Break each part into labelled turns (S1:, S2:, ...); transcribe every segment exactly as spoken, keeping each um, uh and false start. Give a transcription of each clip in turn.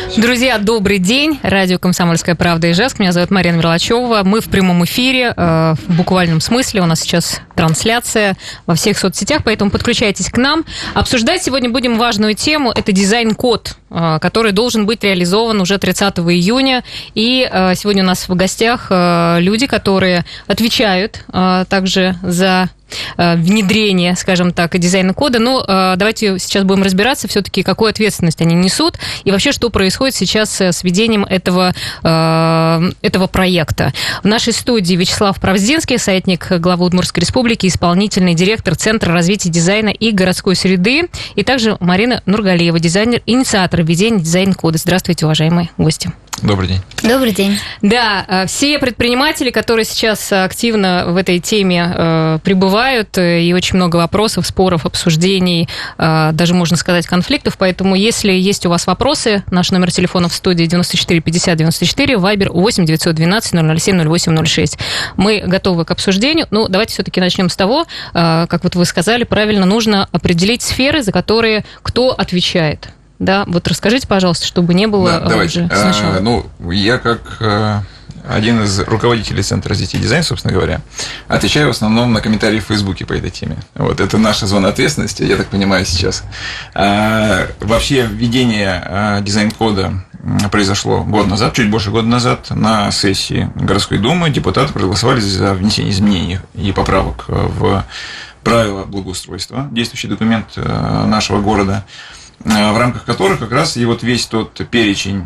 S1: Друзья, добрый день. Радио «Комсомольская правда» Ижевск. Меня зовут Марина Мерлачева. Мы в прямом эфире, э, в буквальном смысле. У нас сейчас трансляция во всех соцсетях, поэтому подключайтесь к нам. Обсуждать сегодня будем важную тему. Это дизайн-код, э, который должен быть реализован уже тридцатого июня. И э, сегодня у нас в гостях э, люди, которые отвечают э, также за внедрение, скажем так, дизайна кода. Но э, давайте сейчас будем разбираться все-таки, какую ответственность они несут и вообще, что происходит сейчас с ведением этого, э, этого проекта. В нашей студии Вячеслав Правздинский, советник главы Удмуртской республики, исполнительный директор Центра развития дизайна и городской среды, и также Марина Нургалиева, дизайнер, инициатор введения дизайн-кода. Здравствуйте, уважаемые гости.
S2: Добрый день.
S3: Добрый день.
S1: Да, все предприниматели, которые сейчас активно в этой теме э, пребывают, и очень много вопросов, споров, обсуждений, э, даже, можно сказать, конфликтов, поэтому, если есть у вас вопросы, наш номер телефона в студии девяносто четыре пятьдесят девяносто четыре, вайбер восемь девятьсот двенадцать ноль ноль семь ноль восемь ноль шесть. Мы готовы к обсуждению. Ну, давайте все-таки начнем с того, э, как вот вы сказали, правильно, нужно определить сферы, за которые кто отвечает. Да, вот расскажите, пожалуйста, чтобы не было
S2: да,
S1: уже сначала.
S2: А, ну, я как а, один из руководителей Центра развития дизайна, собственно говоря, отвечаю в основном на комментарии в Фейсбуке по этой теме. Вот, это наша зона ответственности, я так понимаю, сейчас. А, вообще, введение а, дизайн-кода произошло год назад, чуть больше года назад, на сессии городской думы. Депутаты проголосовали за внесение изменений и поправок в правила благоустройства, действующий документ нашего города, в рамках которых как раз и вот весь тот перечень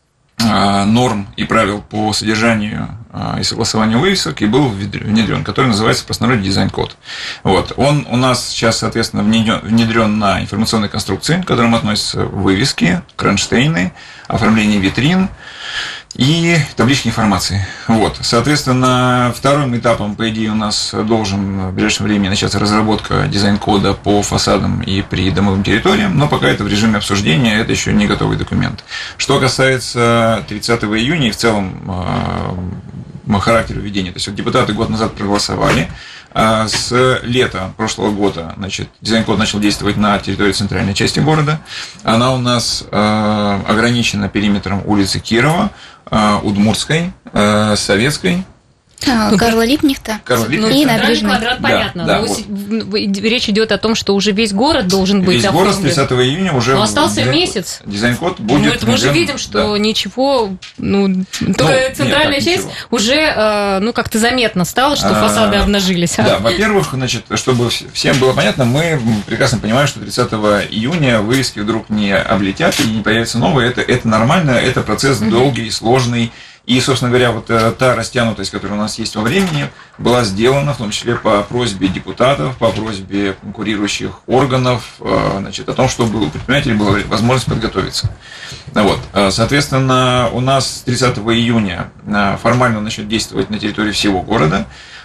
S2: норм и правил по содержанию и согласованию вывесок и был внедрен, который называется в простонародье дизайн-код. Вот. Он у нас сейчас, соответственно, внедрен на информационные конструкции, к которым относятся вывески, кронштейны, оформление витрин и таблички информации. Вот. Соответственно, вторым этапом, по идее, у нас должен в ближайшее время начаться разработка дизайн-кода по фасадам и придомовым территориям, но пока это в режиме обсуждения, это еще не готовый документ. Что касается тридцатого июня и в целом э, характера введения, то есть вот депутаты год назад проголосовали, а с лета прошлого года, значит, дизайн-код начал действовать на территории центральной части города. Она у нас э, ограничена периметром улицы Кирова, э, Удмуртской, э, Советской.
S3: А, Карла Липкнехта и Набережной.
S1: Квадрат, понятно.
S2: Да,
S1: но
S2: да,
S1: вот. Речь идет о том, что уже весь город должен быть
S2: весь
S1: оформлен.
S2: Весь город с тридцатого июня уже...
S1: Но остался
S2: дизайн,
S1: месяц.
S2: Дизайн-код будет...
S1: Мы, мы же видим, что да. ничего... Ну, только ну, центральная нет, часть ничего. Уже ну, как-то заметно стало, что а, фасады обнажились.
S2: Да, во-первых, значит, чтобы всем было понятно, мы прекрасно понимаем, что тридцатого июня вывески вдруг не облетят и не появятся новые. Это, это нормально, это процесс mm-hmm. долгий, сложный. И, собственно говоря, вот та растянутость, которая у нас есть во времени, была сделана в том числе по просьбе депутатов, по просьбе конкурирующих органов, значит, о том, чтобы у предпринимателей была возможность подготовиться. Вот. Соответственно, у нас с тридцатого июня формально начнет действовать на территории всего города.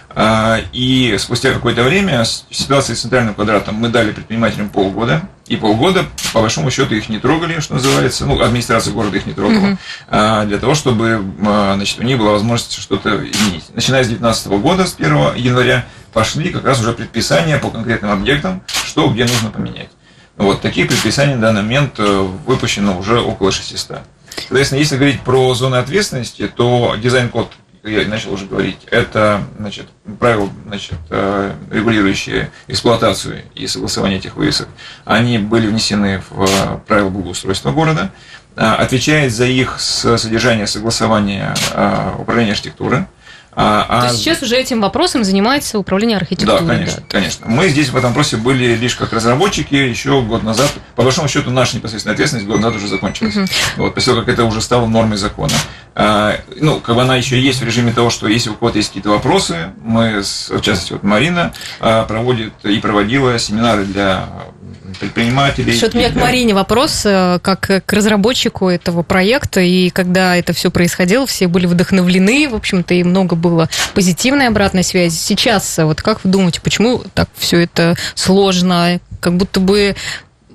S2: И спустя какое-то время ситуация с центральным квадратом мы дали предпринимателям полгода, и полгода, по большому счету, их не трогали, что называется, ну, администрация города их не трогала, mm-hmm. для того, чтобы, значит, у них была возможность что-то изменить. Начиная с две тысячи девятнадцатого года, с первого января, пошли как раз уже предписания по конкретным объектам, что где нужно поменять. Вот, таких предписаний на данный момент выпущено уже около шестисот. Соответственно, если говорить про зоны ответственности, то дизайн-код, я начал уже говорить, это, значит, правила, значит, регулирующие эксплуатацию и согласование этих вывесок, они были внесены в правила благоустройства города, отвечает за их содержание согласования управления архитектуры.
S1: А, То есть сейчас уже этим вопросом занимается управление архитектурой.
S2: Да, конечно, да. конечно. Мы здесь в этом вопросе были лишь как разработчики еще год назад. По большому счету, наша непосредственная ответственность год назад уже закончилась. Uh-huh. Вот, после того, как это уже стало нормой закона. А, ну, как бы она еще есть в режиме того, что если у кого-то есть какие-то вопросы, мы, в частности, вот Марина проводит и проводила семинары для предпринимателей.
S1: Что-то у меня к Марине вопрос, как к разработчику этого проекта, и когда это все происходило, все были вдохновлены, в общем-то, и много было позитивной обратной связи. Сейчас, вот как вы думаете, почему так все это сложно, как будто бы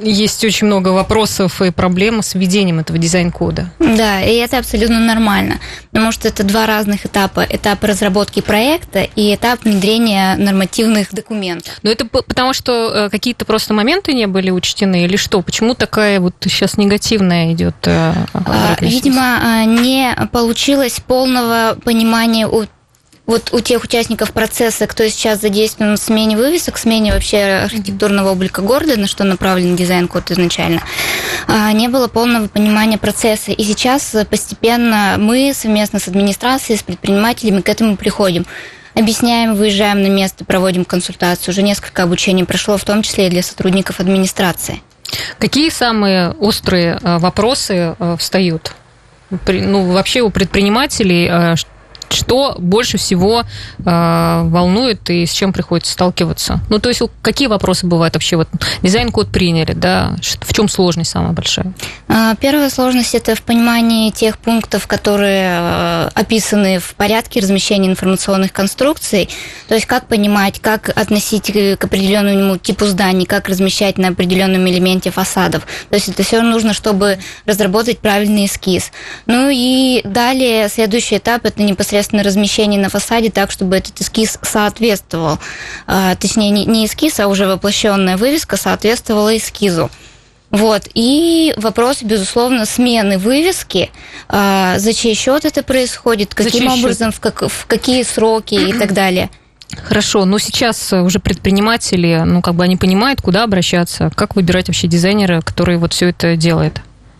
S1: есть очень много вопросов и проблем с введением этого дизайн-кода.
S3: Да, и это абсолютно нормально, потому что это два разных этапа. Этап разработки проекта и этап внедрения нормативных документов.
S1: Но это потому, что какие-то просто моменты не были учтены или что? Почему такая вот сейчас негативная идет?
S3: Видимо, не получилось полного понимания у Вот у тех участников процесса, кто сейчас задействован в смене вывесок, в смене вообще архитектурного облика города, на что направлен дизайн-код изначально, не было полного понимания процесса. И сейчас постепенно мы совместно с администрацией, с предпринимателями к этому приходим. Объясняем, выезжаем на место, проводим консультацию. Уже несколько обучений прошло, в том числе и для сотрудников администрации.
S1: Какие самые острые вопросы встают? Ну, вообще у предпринимателей что больше всего э, волнует и с чем приходится сталкиваться? Ну, то есть, какие вопросы бывают вообще? Вот дизайн-код приняли, да? В чем сложность самая большая?
S3: Первая сложность – это в понимании тех пунктов, которые описаны в порядке размещения информационных конструкций. То есть, как понимать, как относить к определенному типу зданий, как размещать на определенном элементе фасадов. То есть, это все нужно, чтобы разработать правильный эскиз. Ну и далее, следующий этап – это непосредственно размещение на фасаде так, чтобы этот эскиз соответствовал, точнее, не эскиз, а уже воплощенная вывеска соответствовала эскизу. Вот. И вопрос, безусловно, смены вывески, за чей счет это происходит, каким образом, в, как, в какие сроки и так далее.
S1: Хорошо, но сейчас уже предприниматели, ну, как бы они понимают, куда обращаться, как выбирать вообще дизайнера, который вот все это делает?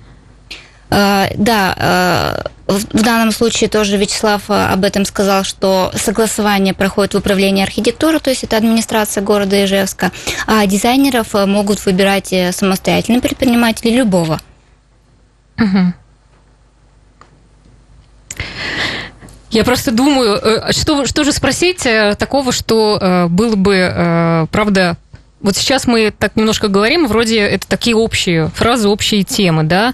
S3: Да, в данном случае тоже Вячеслав об этом сказал, что согласование проходит в управлении архитектуры, то есть это администрация города Ижевска, а дизайнеров могут выбирать самостоятельно предприниматели любого.
S1: Угу. Я просто думаю, что, что же спросить такого, что было бы, правда, вот сейчас мы так немножко говорим, вроде это такие общие фразы, общие темы, да,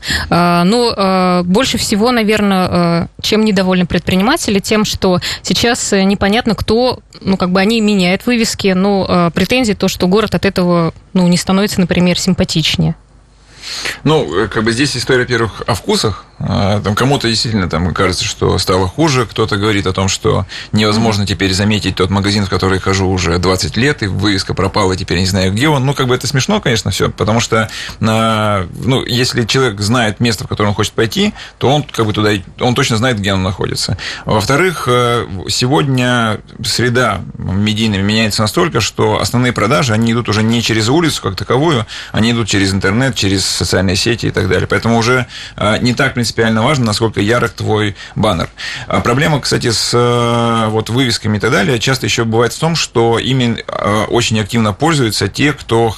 S1: но больше всего, наверное, чем недовольны предприниматели, тем, что сейчас непонятно, кто, ну, как бы они меняют вывески, но претензии то, что город от этого, ну, не становится, например, симпатичнее.
S2: Ну, как бы здесь история, во-первых, о вкусах. Там кому-то действительно там кажется, что стало хуже, кто-то говорит о том, что невозможно теперь заметить тот магазин, в который хожу уже двадцать лет, и вывеска пропала, теперь не знаю, где он. Ну, как бы это смешно, конечно, все, потому что, ну, если человек знает место, в которое он хочет пойти, то он как бы туда, он точно знает, где он находится. Во-вторых, сегодня среда медийная меняется настолько, что основные продажи, они идут уже не через улицу как таковую, они идут через интернет, через социальные сети и так далее. Поэтому уже не так принципиально важно, насколько ярок твой баннер. Проблема, кстати, с вот вывесками и так далее, часто еще бывает в том, что ими очень активно пользуются те, кто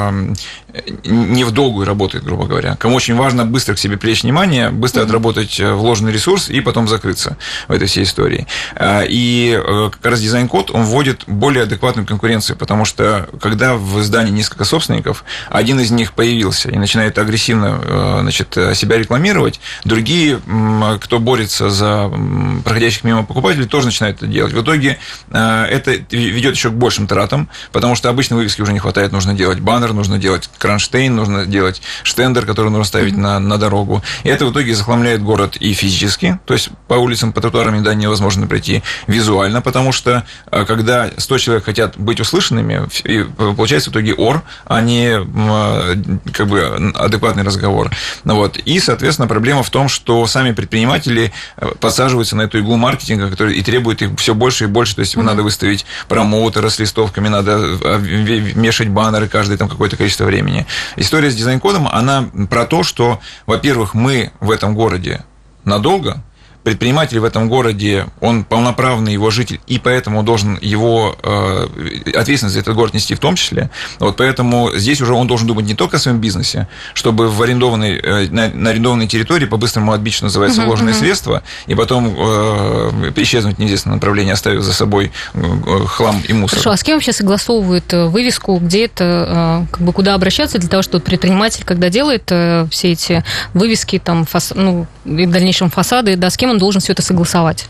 S2: не в долгую работает, грубо говоря. Кому очень важно быстро к себе привлечь внимание, быстро отработать вложенный ресурс и потом закрыться в этой всей истории. И как раз дизайн-код, он вводит более адекватную конкуренцию, потому что когда в здании несколько собственников, один из них появился и начинает агрессивно, значит, себя рекламировать, другие, кто борется за проходящих мимо покупателей, тоже начинают это делать. В итоге это ведет еще к большим тратам, потому что обычной вывески уже не хватает, нужно делать баннер, нужно делать кронштейн, нужно делать штендер, который нужно ставить mm-hmm. на, на дорогу. И это в итоге захламляет город и физически, то есть по улицам, по тротуарам да, невозможно пройти, визуально, потому что когда сто человек хотят быть услышанными, получается в итоге ор, а не как бы адекватный разговор. Вот. И, соответственно, проблема в том, что сами предприниматели подсаживаются на эту иглу маркетинга, который и требует их все больше и больше. То есть mm-hmm. надо выставить промоутеры с листовками, надо вешать баннеры каждое там какое-то количество времени. История с дизайн-кодом, она про то, что, во-первых, мы в этом городе надолго, предприниматель в этом городе, он полноправный его житель, и поэтому должен его э, ответственность за этот город нести в том числе. Вот поэтому здесь уже он должен думать не только о своем бизнесе, чтобы в арендованной, э, на, на арендованной территории по-быстрому отбить, что называется, uh-huh, вложенные uh-huh. средства, и потом э, исчезнуть в неизвестном направлении, оставив за собой э, хлам и мусор.
S1: Хорошо, а с кем вообще согласовывают вывеску, где это, э, как бы куда обращаться для того, чтобы предприниматель, когда делает э, все эти вывески, там, фас, ну, и в дальнейшем фасады, да, с кем он должен все это согласовать?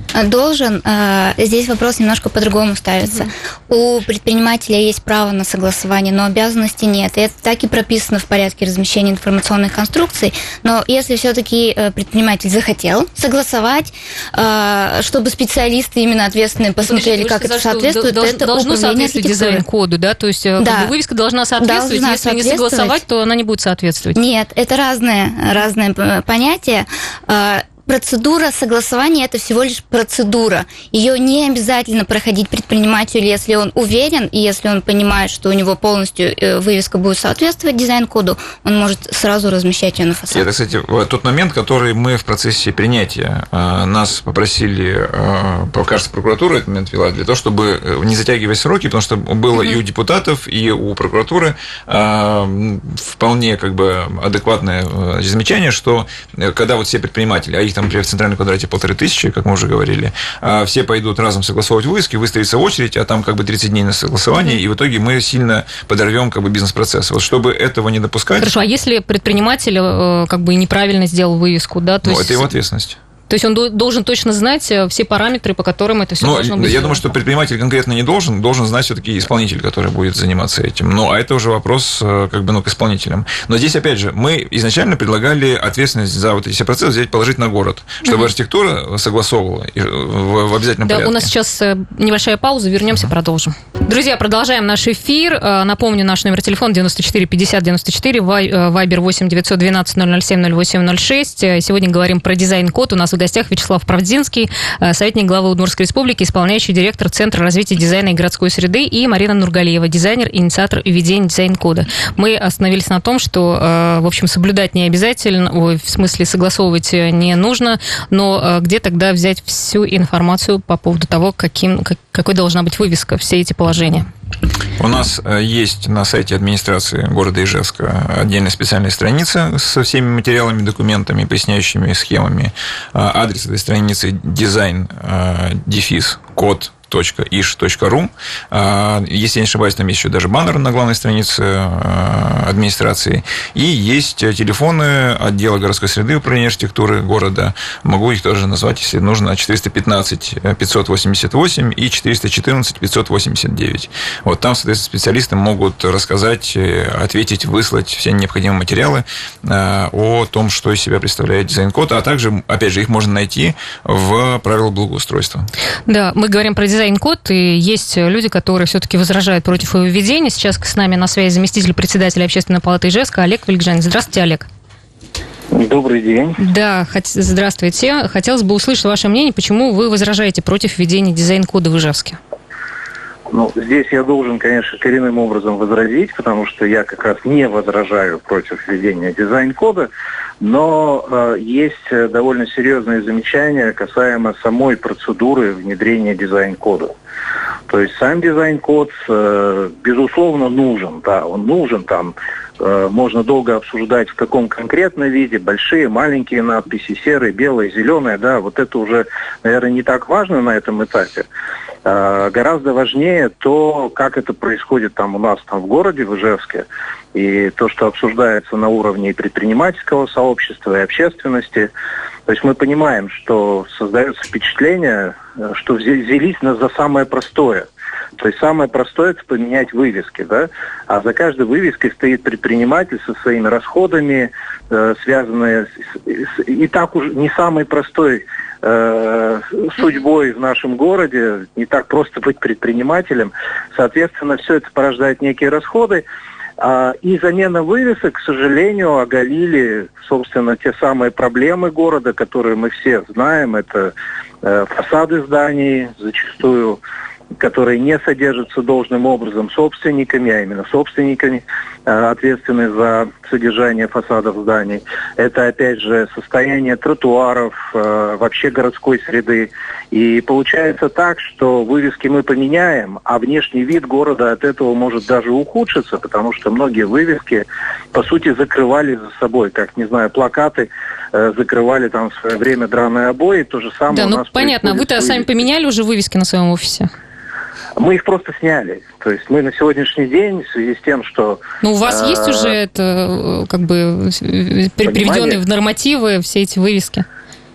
S3: Должен. Здесь вопрос немножко по-другому ставится. Mm-hmm. У предпринимателя есть право на согласование, но обязанности нет. И это так и прописано в порядке размещения информационных конструкций. Но если все-таки предприниматель захотел согласовать, чтобы специалисты именно ответственные посмотрели, как это соответствует,
S1: Долж,
S3: это
S1: должно соответствовать дизайн-коду, да? То есть да. Как бы вывеска должна соответствовать.
S3: Должна
S1: если
S3: соответствовать.
S1: не согласовать, то она не будет соответствовать.
S3: Нет, это разные, разные понятия. Процедура согласования – это всего лишь процедура. Ее не обязательно проходить предпринимателю, если он уверен, и если он понимает, что у него полностью вывеска будет соответствовать дизайн-коду, он может сразу размещать ее на фасаде.
S2: Это, кстати, тот момент, который мы в процессе принятия нас попросили, кажется, прокуратура этот момент вела, для того, чтобы не затягивать сроки, потому что было mm-hmm. и у депутатов, и у прокуратуры вполне как бы адекватное замечание, что когда вот все предприниматели, а их там, например, в центральном квадрате полторы тысячи, как мы уже говорили, все пойдут разом согласовывать вывески, выстроится очередь, а там как бы тридцать дней на согласование, mm-hmm. и в итоге мы сильно подорвем как бы бизнес-процесс. Вот чтобы этого не допускать...
S1: Хорошо, а если предприниматель как бы неправильно сделал вывеску, да? То
S2: ну,
S1: есть...
S2: это его ответственность.
S1: То есть он должен точно знать все параметры, по которым это все
S2: Но
S1: должно быть.
S2: Я
S1: сделано.
S2: думаю, что предприниматель конкретно не должен, должен знать все-таки исполнитель, который будет заниматься этим. Ну, а это уже вопрос как бы, ну, к исполнителям. Но здесь, опять же, мы изначально предлагали ответственность за вот эти все процессы взять, положить на город, чтобы uh-huh. архитектура согласовывала в, в обязательном
S1: да,
S2: порядке.
S1: У нас сейчас небольшая пауза, вернемся, uh-huh. продолжим. Друзья, продолжаем наш эфир. Напомню, наш номер телефона девяносто четыре пятьдесят девяносто четыре, вайбер восемь девятьсот двенадцать ноль ноль семь ноль восемь ноль шесть. Сегодня говорим про дизайн-код. У нас в гостях Вячеслав Правдинский, советник главы Удмуртской республики, исполняющий директор Центра развития дизайна и городской среды, и Марина Нургалиева, дизайнер, инициатор введения дизайн-кода. Мы остановились на том, что, в общем, соблюдать не обязательно, в смысле согласовывать не нужно, но где тогда взять всю информацию по поводу того, каким, какой должна быть вывеска, все эти положения?
S2: У нас есть на сайте администрации города Ижевска отдельная специальная страница со всеми материалами, документами, поясняющими схемами. Адрес этой страницы дизайн дефис код точка иш точка ру. Если я не ошибаюсь, там есть еще даже баннер на главной странице администрации. И есть телефоны отдела городской среды управления архитектуры города. Могу их тоже назвать, если нужно, четыреста пятнадцать пятьсот восемьдесят восемь и четыреста четырнадцать пятьсот восемьдесят девять. Вот там, соответственно, специалисты могут рассказать, ответить, выслать все необходимые материалы о том, что из себя представляет дизайн-код, а также, опять же, их можно найти в правилах благоустройства.
S1: Да, мы говорим про дизайн дизайн-код, и есть люди, которые все-таки возражают против его введения. Сейчас с нами на связи заместитель председателя Общественной палаты Ижевска Олег Вельгжанин. Здравствуйте, Олег.
S4: Добрый день.
S1: Да, здравствуйте. Хотелось бы услышать ваше мнение, почему вы возражаете против введения дизайн-кода в Ижевске?
S4: Ну, здесь я должен, конечно, коренным образом возразить, потому что я как раз не возражаю против введения дизайн-кода, но э, есть довольно серьезные замечания касаемо самой процедуры внедрения дизайн-кода. То есть сам дизайн-код, э, безусловно, нужен, да, он нужен, там э, можно долго обсуждать, в каком конкретно виде, большие, маленькие надписи, серые, белые, зеленые, да, вот это уже, наверное, не так важно на этом этапе. Э, гораздо важнее то, как это происходит там у нас там в городе, в Ижевске, и то, что обсуждается на уровне предпринимательского сообщества и общественности. То есть мы понимаем, что создается впечатление, что взялись нас за самое простое. То есть самое простое – это поменять вывески, да? А за каждой вывеской стоит предприниматель со своими расходами, э, связанные с, с и так уже не самой простой э, судьбой в нашем городе, не так просто быть предпринимателем. Соответственно, все это порождает некие расходы. И замена вывесок, к сожалению, оголили, собственно, те самые проблемы города, которые мы все знаем. Это э, фасады зданий, зачастую, которые не содержатся должным образом собственниками, а именно собственниками, э, ответственны за содержание фасадов зданий. Это, опять же, состояние тротуаров, э, вообще городской среды. И получается так, что вывески мы поменяем, а внешний вид города от этого может даже ухудшиться, потому что многие вывески, по сути, закрывали за собой, как, не знаю, плакаты э, закрывали там в свое время драные обои, то же самое
S1: да,
S4: у
S1: ну,
S4: нас
S1: понятно, вы-то сами поменяли уже вывески на своем офисе?
S4: Мы их просто сняли. То есть мы на сегодняшний день, в связи с тем, что...
S1: Ну, у вас э, есть уже это, как бы, приведенные в нормативы все эти вывески?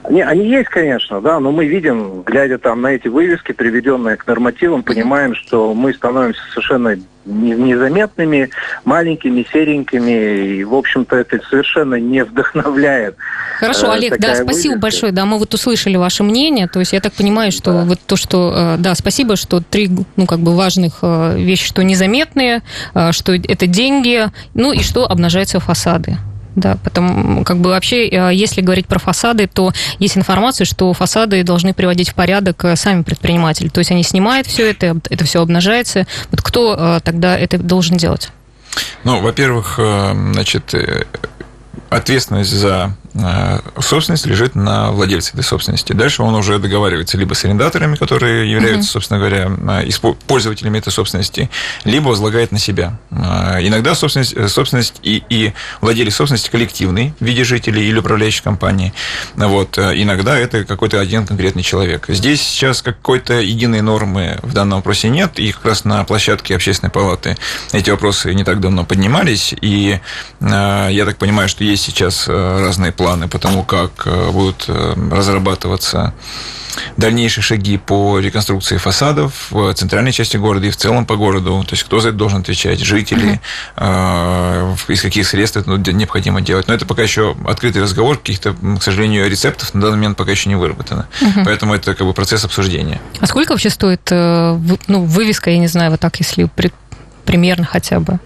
S4: Они, они есть, конечно, да, но мы видим, глядя там на эти вывески, приведенные к нормативам, понимаем, что мы становимся совершенно незаметными, маленькими, серенькими, и, в общем-то, это совершенно не вдохновляет.
S1: Хорошо,
S4: э,
S1: Олег, да, спасибо
S4: вывеска.
S1: большое, да, мы вот услышали ваше мнение, то есть я так понимаю, что
S4: Да.
S1: вот то, что, да, спасибо, что три, ну, как бы важных вещи, что незаметные, что это деньги, ну, и что обнажаются фасады. Да, потому как бы вообще, если говорить про фасады, то есть информация, что фасады должны приводить в порядок сами предприниматели. То есть они снимают все это, это все обнажается. Вот кто тогда это должен делать?
S2: Ну, во-первых, значит, ответственность за собственность лежит на владельце этой собственности. Дальше он уже договаривается либо с арендаторами, которые являются, uh-huh. собственно говоря, пользователями этой собственности, либо возлагает на себя. Иногда собственность, собственность и, и владелец собственности коллективный в виде жителей или управляющей компании. Вот. Иногда это какой-то один конкретный человек. Здесь сейчас какой-то единой нормы в данном вопросе нет, и как раз на площадке Общественной палаты эти вопросы не так давно поднимались, и я так понимаю, что есть сейчас разные планы по тому, как будут разрабатываться дальнейшие шаги по реконструкции фасадов в центральной части города и в целом по городу. То есть, кто за это должен отвечать, жители, uh-huh. э, из каких средств это необходимо делать. Но это пока еще открытый разговор, каких-то, к сожалению, рецептов на данный момент пока еще не выработано. Uh-huh. Поэтому это как бы процесс обсуждения. А
S1: сколько вообще стоит ну, вывеска, я не знаю, вот так, если примерно хотя бы?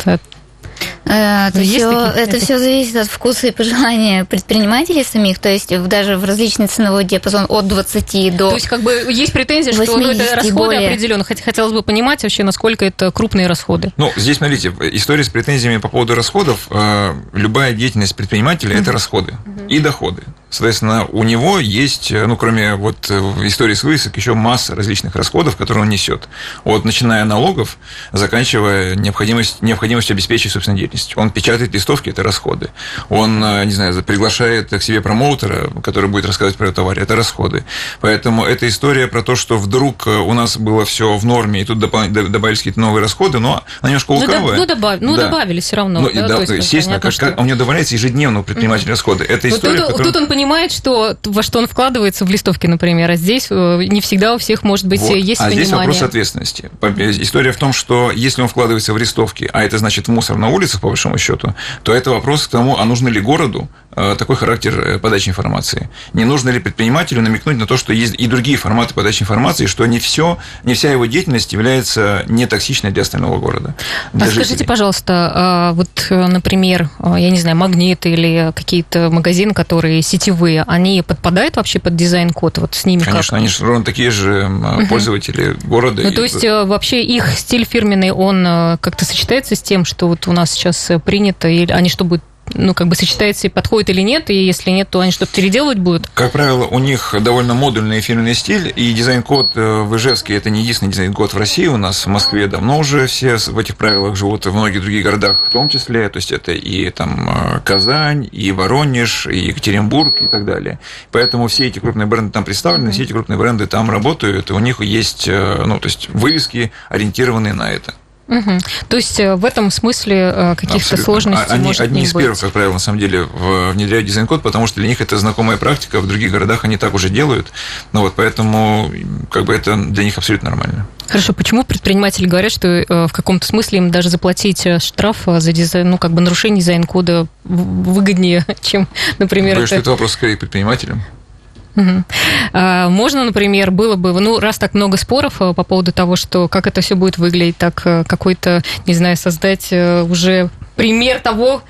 S3: Это, все, это все зависит от вкуса и пожелания предпринимателей самих, то есть даже в различный ценовой диапазон от двадцати до
S1: То есть как бы есть претензия, что ну, это расходы определенно. Хотелось бы понимать вообще, насколько это крупные расходы.
S2: Ну, здесь, смотрите, история с претензиями по поводу расходов. Любая деятельность предпринимателя uh-huh. – это расходы uh-huh. и доходы. Соответственно, у него есть, ну, кроме вот истории с вывесок, еще масса различных расходов, которые он несет. Вот, начиная налогов, заканчивая необходимость, необходимостью обеспечить собственную деятельность. Он печатает листовки, это расходы. Он, не знаю, приглашает к себе промоутера, который будет рассказывать про товар, это расходы. Поэтому эта история про то, что вдруг у нас было все в норме, и тут добавились какие-то новые расходы, но она немножко лукавая.
S1: Ну, добав... ну да. добавили все равно.
S2: Ну,
S1: да,
S2: да,
S1: то есть,
S2: естественно,
S1: понятно,
S2: как, что... у него добавляется ежедневно у предпринимателя mm-hmm. расходы. Это история,
S1: тут,
S2: которую...
S1: тут он понимает, что, во что он вкладывается в листовки, например, а здесь не всегда у всех, может быть,
S2: вот.
S1: есть
S2: а
S1: понимание.
S2: А здесь вопрос ответственности. История в том, что если он вкладывается в листовки, а это значит мусор на улицах, по большому счету, то это вопрос к тому, а нужно ли городу такой характер подачи информации. Не нужно ли предпринимателю намекнуть на то, что есть и другие форматы подачи информации, что не все, не вся его деятельность является нетоксичной для остального города. Для
S1: а скажите,
S2: жителей.
S1: пожалуйста, вот, например, я не знаю, Магнит или какие-то магазины, которые сетевые, они подпадают вообще под дизайн-код? Вот с ними
S2: Конечно,
S1: как?
S2: они же ровно такие же пользователи uh-huh. города.
S1: Ну, то есть, вообще их стиль фирменный, он как-то сочетается с тем, что вот у нас сейчас принято, или они что, будут ну, как бы сочетается и подходит или нет, и если нет, то они что-то переделывать будут?
S2: Как правило, у них довольно модульный фирменный стиль, и дизайн-код в Ижевске – это не единственный дизайн-код в России у нас, в Москве давно уже все в этих правилах живут, в многих других городах в том числе, то есть это и там Казань, и Воронеж, и Екатеринбург, и так далее. Поэтому все эти крупные бренды там представлены, mm-hmm. все эти крупные бренды там работают, и у них есть, ну, то есть вывески, ориентированные на это.
S1: Угу. То есть в этом смысле каких-то
S2: Абсолютно.
S1: сложностей
S2: они,
S1: может
S2: одни
S1: не
S2: из
S1: быть.
S2: первых, как правило, на самом деле, внедряют дизайн-код, потому что для них это знакомая практика, в других городах они так уже делают, ну вот, поэтому как бы это для них абсолютно нормально.
S1: Хорошо, почему предприниматели говорят, что в каком-то смысле им даже заплатить штраф за дизайн, ну, как бы нарушение дизайн-кода выгоднее, чем, например...
S2: Думаю,
S1: это...
S2: что это вопрос скорее к предпринимателям.
S1: Угу. Можно, например, было бы, ну, раз так много споров по поводу того, что как это все будет выглядеть, так какой-то, не знаю, создать уже пример того,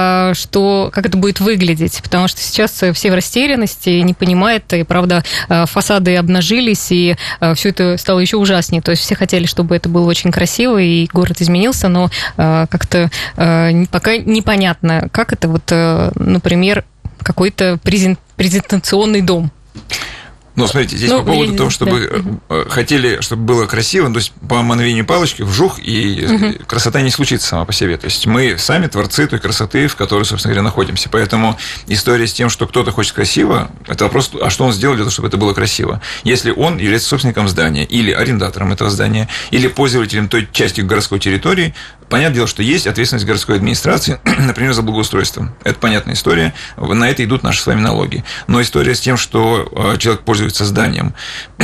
S1: что, как это будет выглядеть, потому что сейчас все в растерянности, не понимают, и, правда, фасады обнажились, и все это стало еще ужаснее, то есть все хотели, чтобы это было очень красиво, и город изменился, но как-то пока непонятно, как это вот, например, какой-то презент, презентационный дом.
S2: Ну, смотрите, здесь ну, по поводу я... того, чтобы да. хотели, чтобы было красиво, то есть по мановению палочки вжух, и угу. красота не случится сама по себе. То есть мы сами творцы той красоты, в которой, собственно говоря, находимся. Поэтому история с тем, что кто-то хочет красиво, это вопрос, а что он сделал для того, чтобы это было красиво? Если он является собственником здания, или арендатором этого здания, или пользователем той части городской территории, Понятное дело, что есть ответственность городской администрации, например, за благоустройство. Это понятная история, на это идут наши с вами налоги. Но история с тем, что человек пользуется зданием,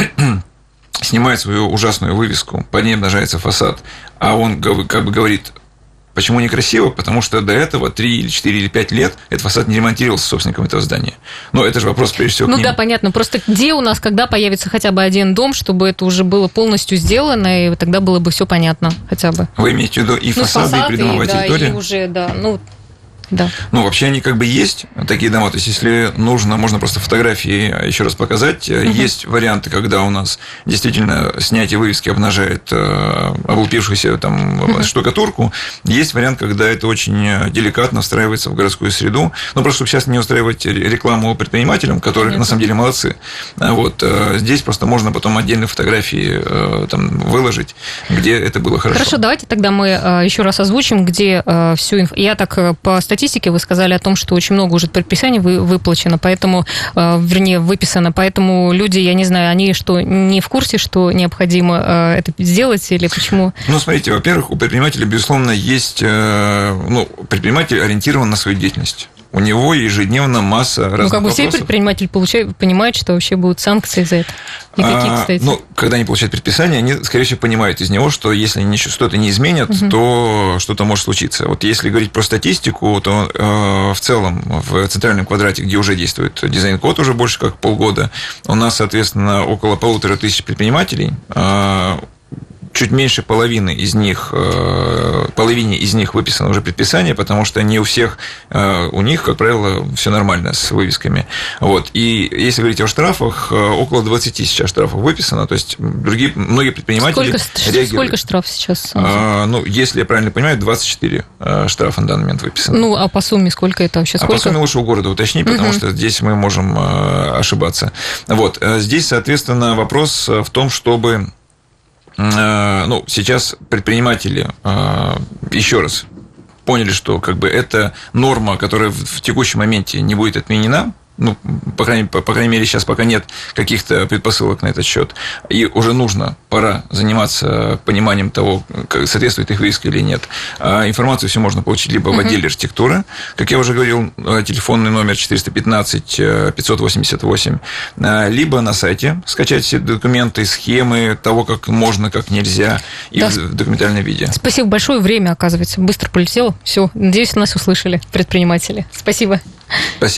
S2: снимает свою ужасную вывеску, под ней обнажается фасад, а он как бы говорит... Почему некрасиво? Потому что до этого три или четыре или пять лет этот фасад не ремонтировался собственником этого здания. Но это же вопрос, прежде всего, к
S1: Ну
S2: ним.
S1: да, понятно. Просто где у нас, когда появится хотя бы один дом, чтобы это уже было полностью сделано, и тогда было бы все понятно хотя бы.
S2: Вы имеете в виду и
S1: ну,
S2: фасады,
S1: фасад,
S2: и придомовая
S1: и, да,
S2: территория?
S1: и уже, да, ну... Да.
S2: Ну, вообще они как бы есть, такие дома. То есть, если нужно, можно просто фотографии еще раз показать. Угу. Есть варианты, когда у нас действительно снятие вывески обнажает э, облупившуюся там угу. штукатурку. Есть вариант, когда это очень деликатно встраивается в городскую среду. Ну, просто чтобы сейчас не устраивать рекламу предпринимателям, которые Понятно. На самом деле молодцы. Вот э, здесь просто можно потом отдельные фотографии э, там выложить, где это было хорошо.
S1: Хорошо, давайте тогда мы э, еще раз озвучим, где э, всю инф... Я так э, по статистике вы сказали о том, что очень много уже предписаний выплачено, поэтому, вернее, выписано, поэтому люди, я не знаю, они что, не в курсе, что необходимо это сделать или почему?
S2: Ну, смотрите, во-первых, у предпринимателя, безусловно, есть, ну, предприниматель ориентирован на свою деятельность. У него ежедневно масса разных вопросов. Ну, как бы все
S1: предприниматели получают, понимают, что вообще будут санкции за это. И какие, кстати?
S2: А, ну, когда они получают предписание, они, скорее всего, понимают из него, что если они что-то не изменят, угу. то что-то может случиться. Вот если говорить про статистику, то э, в целом в центральном квадрате, где уже действует дизайн-код уже больше как полгода, у нас, соответственно, около полутора тысяч предпринимателей. Э, Чуть меньше половины из них, половине из них выписано уже предписание, потому что не у всех, у них, как правило, все нормально с вывесками. Вот. И если говорить о штрафах, около двадцати сейчас штрафов выписано, то есть другие, многие предприниматели
S1: сколько,
S2: реагируют.
S1: Сколько штрафов сейчас?
S2: А, ну, если я правильно понимаю, двадцать четыре штрафа на данный момент выписано.
S1: Ну, а по сумме сколько это вообще? Сколько?
S2: А по сумме лучше у города уточнить, потому угу. что здесь мы можем ошибаться. Вот. Здесь, соответственно, вопрос в том, чтобы... Ну, сейчас предприниматели, еще раз, поняли, что как бы это норма, которая в текущем моменте не будет отменена. Ну, по крайней, по, по крайней мере, сейчас пока нет каких-то предпосылок на этот счет. И уже нужно, пора заниматься пониманием того, соответствует их вывеска или нет. А информацию все можно получить либо в отделе архитектуры, как я уже говорил, телефонный номер четыреста пятнадцать пятьсот восемьдесят восемь, либо на сайте скачать все документы, схемы того, как можно, как нельзя, и да. в документальном виде.
S1: Спасибо большое. Время, оказывается, быстро полетело. Все, надеюсь, нас услышали предприниматели. Спасибо.
S2: Спасибо.